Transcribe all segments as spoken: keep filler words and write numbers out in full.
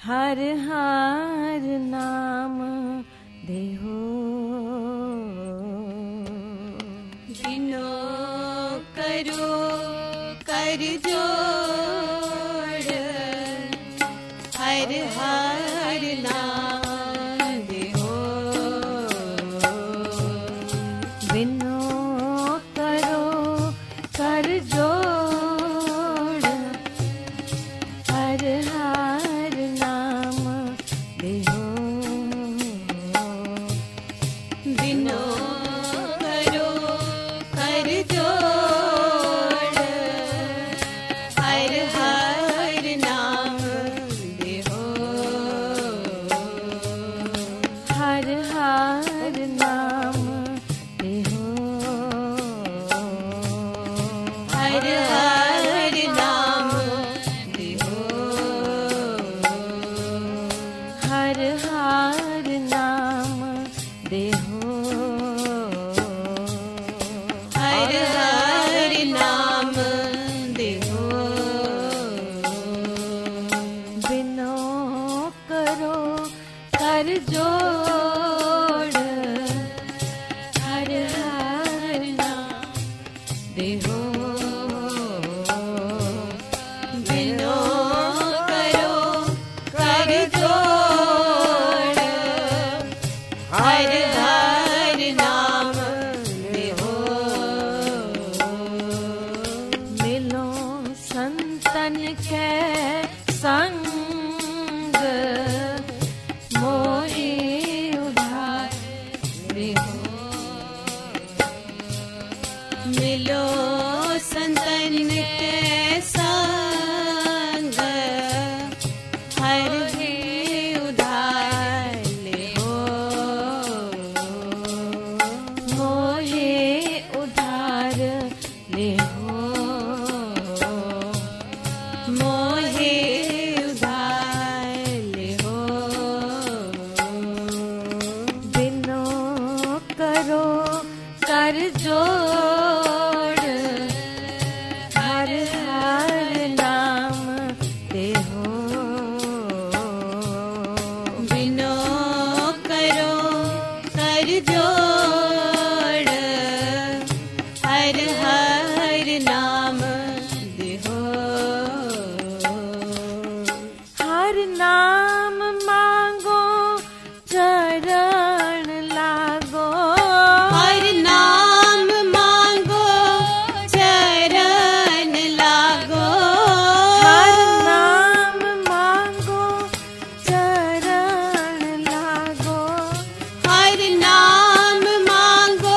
हर हर नाम देहो बिनो करो कर जोड़ हर हर नाम देहो बिनो करो कर जोड़ हर हर नाम देहो बिनो करो कर जोड़ हर हर नाम देहो हर हर नाम देहो हर हर नाम देहो हर हर नाम देहो हर हर नाम देहो बिनो करो कर जोड़ हर हर नाम देहो बिनो करो कर जोड़ हर हर नाम देहो मिलो संतन के संग मोहि उधार देहो मिलो संतन के संग हर ही उधार लेहो मोहे उधार लेहो मोहे उधार लेहो बिनो करो कर जोड़ हर हर नाम देहो बिनो करो कर जोड़ हर हर नाम देहो हर नाम मांगो चरण लागो हर नाम मांगो चरण लागो हर नाम मांगो चरण लागो हर नाम मांगो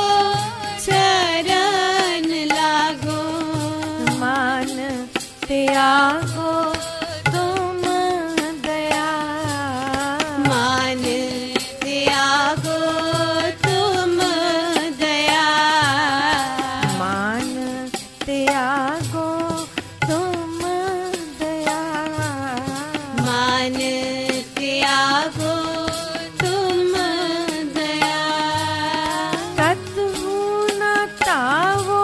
चरण लागो मान त्यागो तुम दया मान त्यागो तुम दया मान त्यागो तुम दया मान त्यागो तुम दया तत्हु न तावो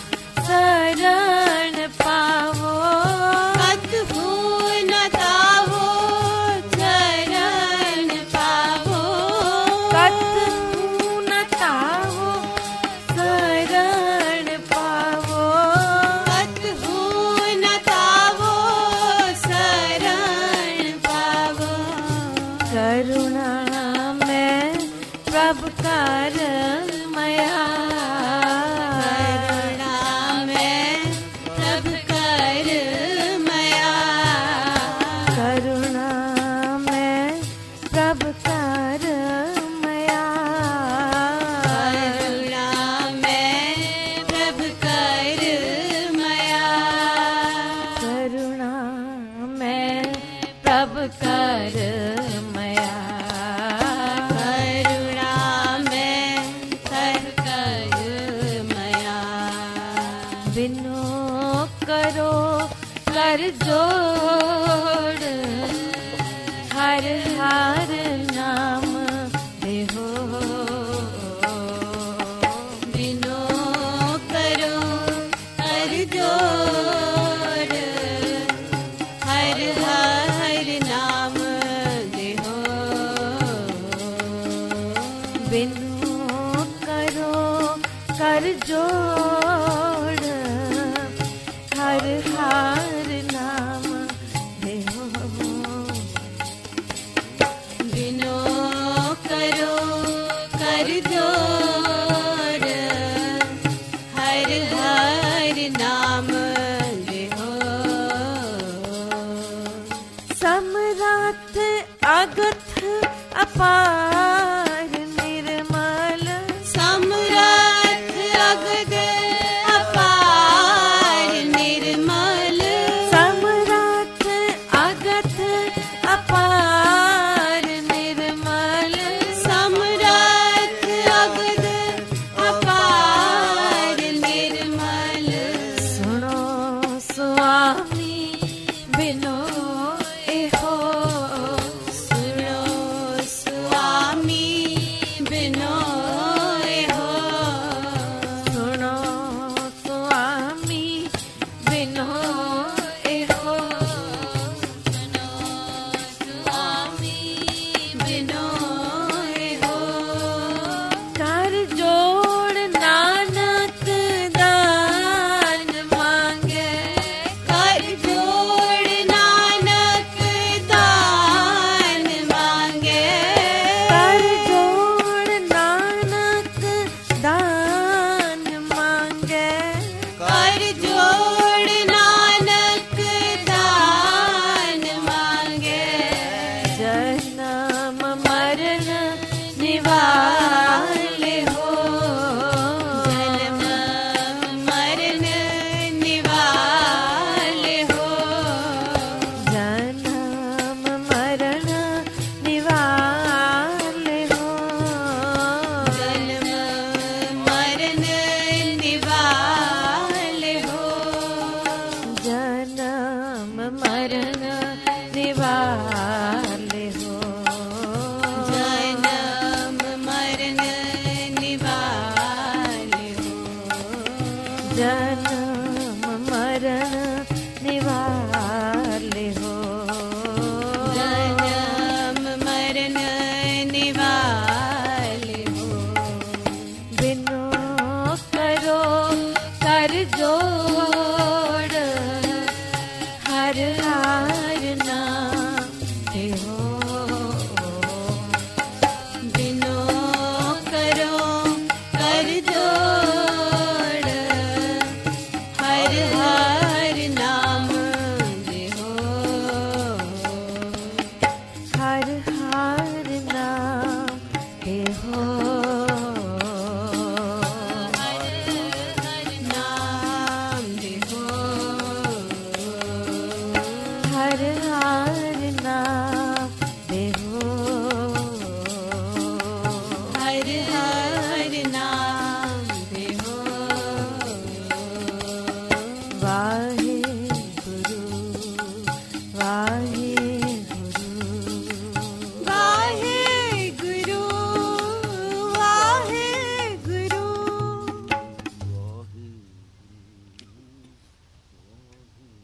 शरण पावो कतहु न तावो चरण पावो कतहु न तावो शरण पावो कतहु न तावो शरण पावो करुणा में प्रभु कर मया करुणा में प्रभु कर मया करुणा में प्रभु कर मया करुणा में प्रभु कर मया करुणा में प्रभु कर मया करुणा में कर कर मया बिनो करो कर जोड़ हर हर नाम देहो बिनो करो कर जोड़ हर हर नाम हर हर नाम देहो। बिनो करो कर जोड़, हर हर नाम देहो। समराथ अगथ अपार निर्मल, समराथ अगध अपार निर्मल, समराथ अगथ अपार निर्मल, समराथ अगध अपार निर्मल। सुनो स्वामी बिनो एहो, सुनो स्वामी बिनो एहो, सुनो स्वामी बिनो एहो, सुनो स्वामी बिनो एहो। कर जोड़ नानक दान मांगे, कर जोड़ नानक दान मांगे, कर जोड़ नानक दान मांगे, कर जोड़ नानक दान मांगे। जन्म मरण निवाले हो, जन्म मरण निवाले हो, जन्म मरण निवाले हो, जन्म मरण निवाले हो, जन्म मरण